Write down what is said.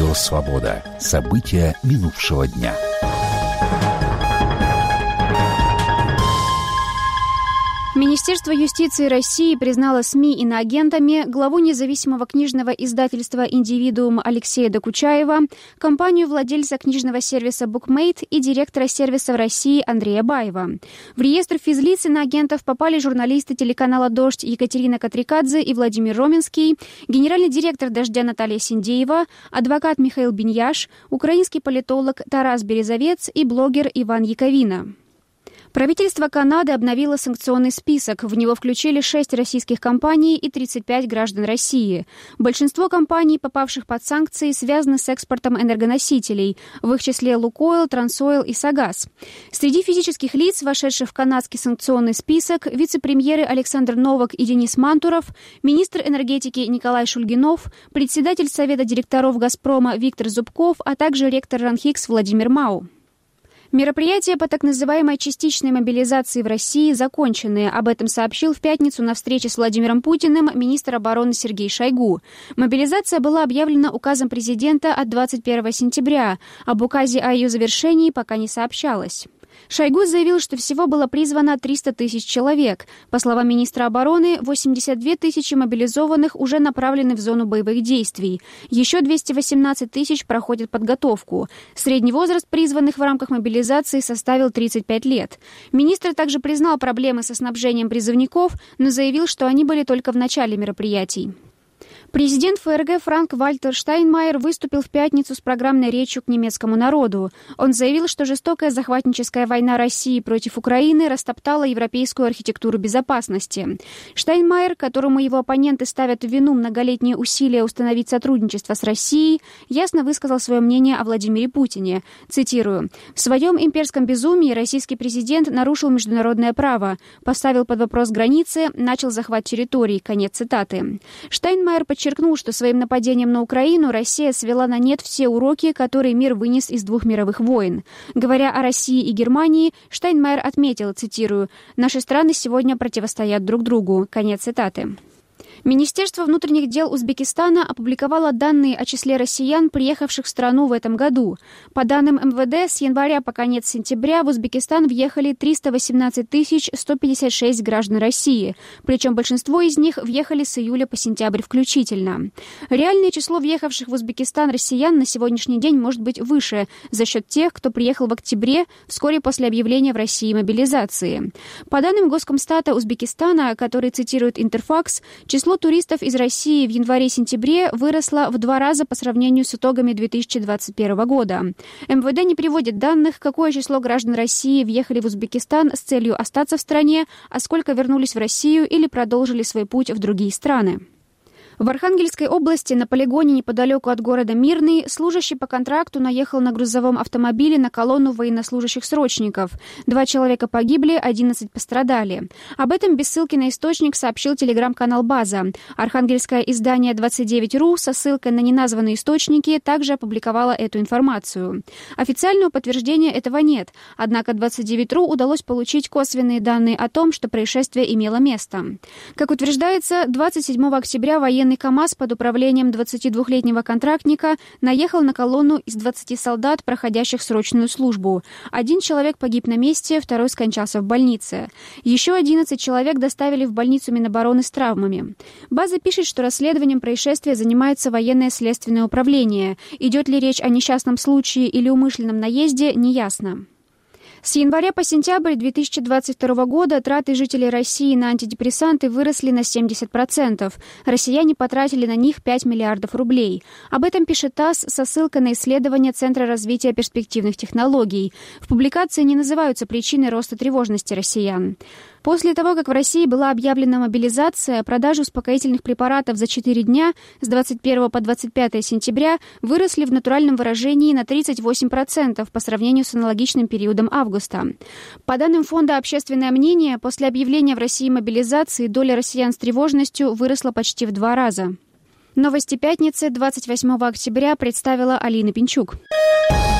Радио «Свобода». События минувшего дня. Министерство юстиции России признало СМИ иноагентами, главу независимого книжного издательства «Индивидуум» Алексея Докучаева, компанию владельца книжного сервиса «Букмейт» и директора сервиса в России Андрея Баева. В реестр физлиц иноагентов попали журналисты телеканала «Дождь» Екатерина Катрикадзе и Владимир Роменский, генеральный директор «Дождя» Наталья Синдеева, адвокат Михаил Биньяш, украинский политолог Тарас Березовец и блогер Иван Яковина. Правительство Канады обновило санкционный список. В него включили 6 российских компаний и 35 граждан России. Большинство компаний, попавших под санкции, связаны с экспортом энергоносителей, в их числе «Лукойл», «Трансойл» и «Согаз». Среди физических лиц, вошедших в канадский санкционный список, вице-премьеры Александр Новак и Денис Мантуров, министр энергетики Николай Шульгинов, председатель Совета директоров «Газпрома» Виктор Зубков, а также ректор РАНХИКС Владимир Мау. Мероприятия по так называемой частичной мобилизации в России закончены. Об этом сообщил в пятницу на встрече с Владимиром Путиным министр обороны Сергей Шойгу. Мобилизация была объявлена указом президента от 21 сентября. Об указе о ее завершении пока не сообщалось. Шойгу заявил, что всего было призвано 300 тысяч человек. По словам министра обороны, 82 тысячи мобилизованных уже направлены в зону боевых действий. Еще 218 тысяч проходят подготовку. Средний возраст призванных в рамках мобилизации составил 35 лет. Министр также признал проблемы со снабжением призывников, но заявил, что они были только в начале мероприятий. Президент ФРГ Франк-Вальтер Штайнмайер выступил в пятницу с программной речью к немецкому народу. Он заявил, что жестокая захватническая война России против Украины растоптала европейскую архитектуру безопасности. Штайнмайер, которому его оппоненты ставят в вину многолетние усилия установить сотрудничество с Россией, ясно высказал свое мнение о Владимире Путине. Цитирую: «В своем имперском безумии российский президент нарушил международное право, поставил под вопрос границы, начал захват территорий». Конец цитаты. Штайнмайер подчеркнул, что своим нападением на Украину Россия свела на нет все уроки, которые мир вынес из 2 мировых войн. Говоря о России и Германии, Штайнмайер отметил, цитирую: «Наши страны сегодня противостоят друг другу». Конец цитаты. Министерство внутренних дел Узбекистана опубликовало данные о числе россиян, приехавших в страну в этом году. По данным МВД, с января по конец сентября в Узбекистан въехали 318 156 граждан России, причем большинство из них въехали с июля по сентябрь включительно. Реальное число въехавших в Узбекистан россиян на сегодняшний день может быть выше за счет тех, кто приехал в октябре, вскоре после объявления в России мобилизации. По данным Госкомстата Узбекистана, который цитирует Интерфакс, число туристов из России в январе-сентябре выросло в 2 раза по сравнению с итогами 2021 года. МВД не приводит данных, какое число граждан России въехали в Узбекистан с целью остаться в стране, а сколько вернулись в Россию или продолжили свой путь в другие страны. В Архангельской области на полигоне неподалеку от города Мирный служащий по контракту наехал на грузовом автомобиле на колонну военнослужащих-срочников. 2 человека погибли, 11 пострадали. Об этом без ссылки на источник сообщил телеграм-канал «База». Архангельское издание 29.ru со ссылкой на неназванные источники также опубликовало эту информацию. Официального подтверждения этого нет, однако 29.ru удалось получить косвенные данные о том, что происшествие имело место. Как утверждается, 27 октября военный КАМАЗ под управлением 22-летнего контрактника наехал на колонну из 20 солдат, проходящих срочную службу. 1 человек погиб на месте, 2 скончался в больнице. Еще 11 человек доставили в больницу Минобороны с травмами. База пишет, что расследованием происшествия занимается военное следственное управление. Идет ли речь о несчастном случае или умышленном наезде, неясно. С января по сентябрь 2022 года траты жителей России на антидепрессанты выросли на 70%. Россияне потратили на них 5 миллиардов рублей. Об этом пишет ТАСС со ссылкой на исследование Центра развития перспективных технологий. В публикации не называются причины роста тревожности россиян. После того, как в России была объявлена мобилизация, продажи успокоительных препаратов за 4 дня с 21 по 25 сентября выросли в натуральном выражении на 38% по сравнению с аналогичным периодом августа. По данным Фонда «Общественное мнение», после объявления в России мобилизации доля россиян с тревожностью выросла почти в 2 раза. Новости пятницы 28 октября представила Алина Пинчук.